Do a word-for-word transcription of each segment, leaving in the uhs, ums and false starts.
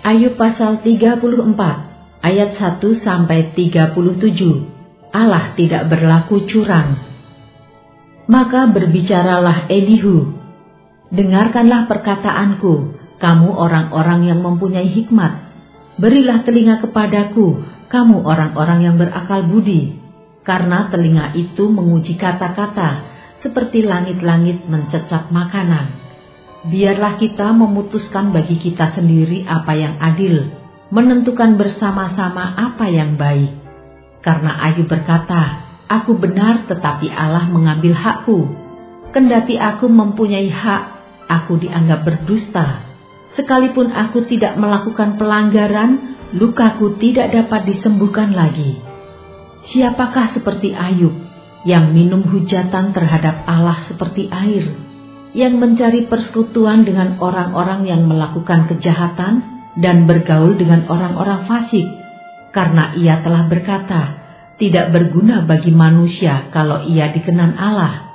Ayub pasal tiga puluh empat ayat satu sampai tiga puluh tujuh. Allah tidak berlaku curang. Maka berbicaralah Elihu, dengarkanlah perkataanku, kamu orang-orang yang mempunyai hikmat. Berilah telinga kepadaku, kamu orang-orang yang berakal budi. Karena telinga itu menguji kata-kata, seperti langit-langit mencecap makanan. Biarlah kita memutuskan bagi kita sendiri apa yang adil, menentukan bersama-sama apa yang baik. Karena Ayub berkata, aku benar tetapi Allah mengambil hakku. Kendati aku mempunyai hak, aku dianggap berdusta. Sekalipun aku tidak melakukan pelanggaran, lukaku tidak dapat disembuhkan lagi. Siapakah seperti Ayub, yang minum hujatan terhadap Allah seperti air, yang mencari persekutuan dengan orang-orang yang melakukan kejahatan dan bergaul dengan orang-orang fasik, karena ia telah berkata, tidak berguna bagi manusia kalau ia dikenan Allah.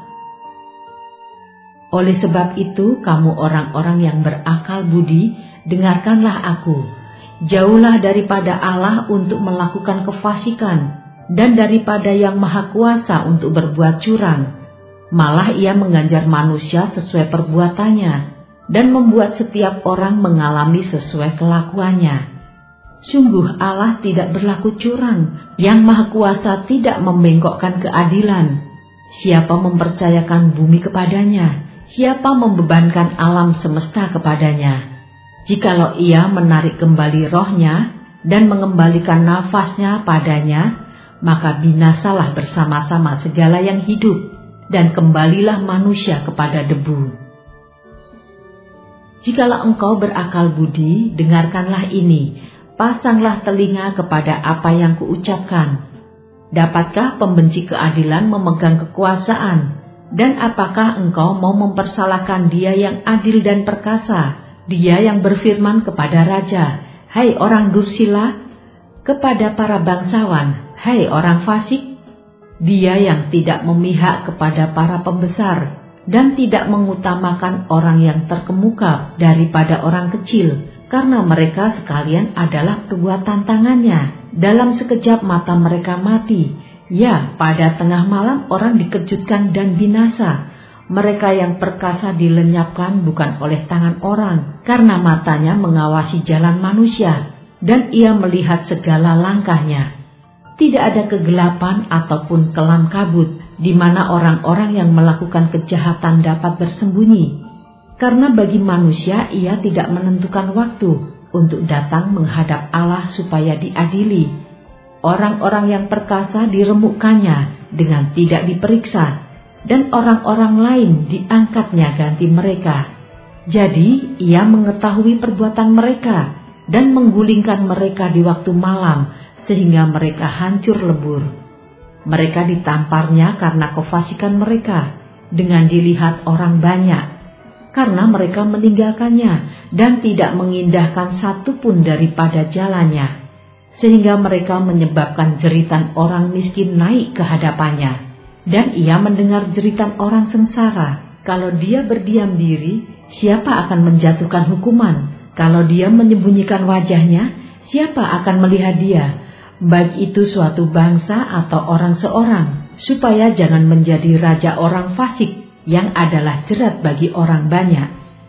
Oleh sebab itu, kamu orang-orang yang berakal budi, dengarkanlah aku. Jauhlah daripada Allah untuk melakukan kefasikan, dan daripada yang maha kuasa untuk berbuat curang. Malah ia mengganjar manusia sesuai perbuatannya, dan membuat setiap orang mengalami sesuai kelakuannya. Sungguh Allah tidak berlaku curang, yang maha kuasa tidak membengkokkan keadilan. Siapa mempercayakan bumi kepadanya? Siapa membebankan alam semesta kepadanya? Jikalau ia menarik kembali rohnya dan mengembalikan nafasnya padanya, maka binasalah bersama-sama segala yang hidup, dan kembalilah manusia kepada debu. Jikalau engkau berakal budi, dengarkanlah ini, pasanglah telinga kepada apa yang kuucapkan. Dapatkah pembenci keadilan memegang kekuasaan? Dan apakah engkau mau mempersalahkan Dia yang adil dan perkasa, Dia yang berfirman kepada raja, hai orang dursila, kepada para bangsawan, hai orang fasik? Dia yang tidak memihak kepada para pembesar, dan tidak mengutamakan orang yang terkemuka daripada orang kecil, karena mereka sekalian adalah perbuatan tangannya. Dalam sekejap mata mereka mati. Ya, pada tengah malam orang dikejutkan dan binasa. Mereka yang perkasa dilenyapkan bukan oleh tangan orang, karena matanya mengawasi jalan manusia, dan ia melihat segala langkahnya. Tidak ada kegelapan ataupun kelam kabut, di mana orang-orang yang melakukan kejahatan dapat bersembunyi. Karena bagi manusia ia tidak menentukan waktu untuk datang menghadap Allah supaya diadili. Orang-orang yang perkasa diremukkannya dengan tidak diperiksa, dan orang-orang lain diangkatnya ganti mereka. Jadi ia mengetahui perbuatan mereka dan menggulingkan mereka di waktu malam, sehingga mereka hancur lebur. Mereka ditamparnya karena kefasikan mereka, dengan dilihat orang banyak, karena mereka meninggalkannya dan tidak mengindahkan satu pun daripada jalannya. Sehingga mereka menyebabkan jeritan orang miskin naik ke hadapannya, dan ia mendengar jeritan orang sengsara. Kalau dia berdiam diri, siapa akan menjatuhkan hukuman? Kalau dia menyembunyikan wajahnya, siapa akan melihat dia? Baik itu suatu bangsa atau orang seorang, supaya jangan menjadi raja orang fasik, yang adalah jerat bagi orang banyak.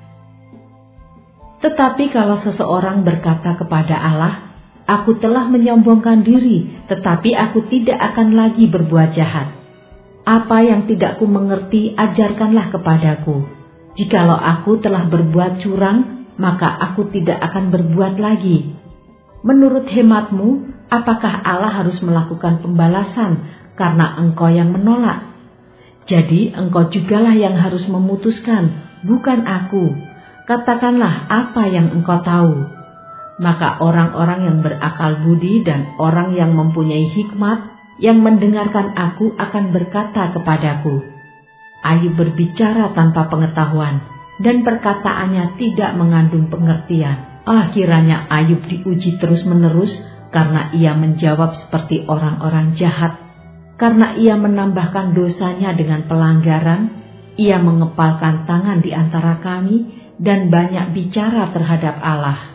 Tetapi kalau seseorang berkata kepada Allah, aku telah menyombongkan diri, tetapi aku tidak akan lagi berbuat jahat. Apa yang tidak ku mengerti, ajarkanlah kepadaku. Jikalau aku telah berbuat curang, maka aku tidak akan berbuat lagi. Menurut hematmu, apakah Allah harus melakukan pembalasan karena engkau yang menolak? Jadi engkau jugalah yang harus memutuskan, bukan aku. Katakanlah apa yang engkau tahu. Maka orang-orang yang berakal budi dan orang yang mempunyai hikmat yang mendengarkan aku akan berkata kepadaku, Ayub berbicara tanpa pengetahuan, dan perkataannya tidak mengandung pengertian. Ah, kiranya Ayub diuji terus-menerus, karena ia menjawab seperti orang-orang jahat. Karena ia menambahkan dosanya dengan pelanggaran, ia mengepalkan tangan di antara kami, dan banyak bicara terhadap Allah.